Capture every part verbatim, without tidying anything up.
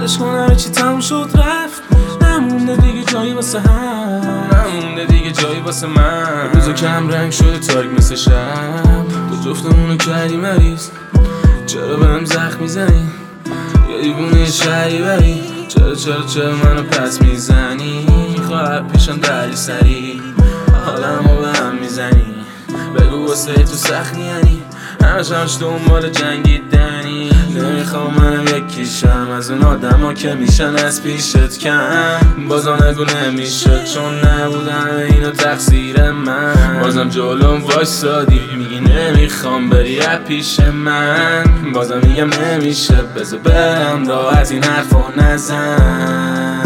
ولش کن همه چی تموم شد رفت، نمونده دیگه جایی واسه هم، نمونده دیگه جایی واسه من. روزا کم رنگ شده تاریک مثل شب، تو جفتمونو کردی مریض، چرا بهم زخم میزنی؟ یا دیوونه شهری بری؟ چرا چرا چرا منو پس میزنی؟ خواهد پیشم دری سری، حالمو به هم میزنی. بگو واسه تو سخت یعنی همش همش دنبال جنگیدنی. نمیخوام منم یکیشم از اون آدم ها که میشن از پیشت کم. بازم نگو نمیشه چون نبودن اینو تقصیر من. بازم جلوم وایسادی میگی نمیخوام بری از پیش من. بازم میگم نمیشه بذار برم راحت این حرفو نزن.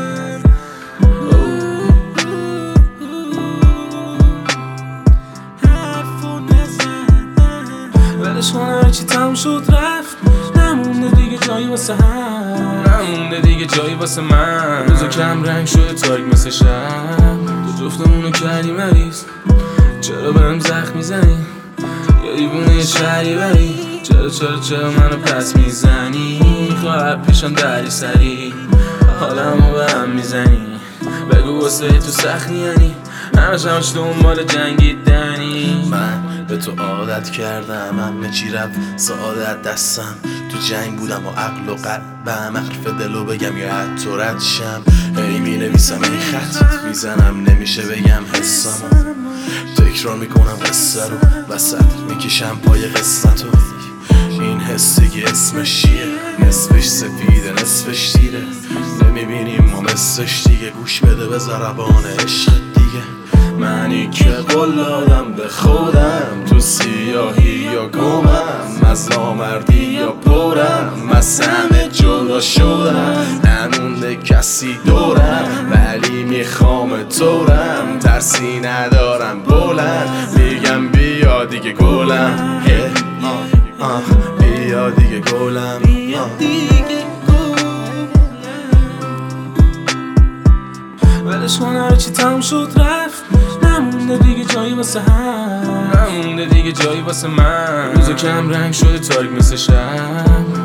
ولش کن همه چی تموم شد رفت، نمونده دیگه جایی واسه هم، نمونده دیگه جایی واسه من. روزا کم رنگ شده تاریک مثل شب، تو جفتمونو کردی مریض، چرا بهم زخم میزنی؟ یا دیوونه شهری بری؟ چرا چرا چرا منو پس میزنی؟ خواهد پیشم دری سری، حالمو به هم میزنی. بگو واسه تو سخت یعنی همش همش دنبال جنگیدنی. من به تو عادت کردم همه چی رفت سعادت دستم. تو جنگ بودم و عقل و قلبم، حرف دلو بگم یا حتی رد شم. هی می نویسم ای خطت میزنم نمیشه بگم حسامو. تکرار میکنم قصه رو وسط میکشم پای قسمتو. این حسی که اسمش چیه؟ نصفش سفیده نصفش دیره. نمیبینیم ما مثلش دیگه. گوش بده به ضربان عشق دیگه. منی که قول دادم به خودم تو سیاهی یا گمم، از نامردی یا پرم، از همه جدا شدم. نمونده کسی دورم ولی میخوام تورم. ترسی ندارم بلند میگم بیا دیگه گلم. آه آه بیا دیگه گلم. ولش کن همه چی تموم شد رفت، نمونده دیگه جایی واسه هم، نمونده دیگه جایی واسه من. روزا کم رنگ شده تاریک مثل شب،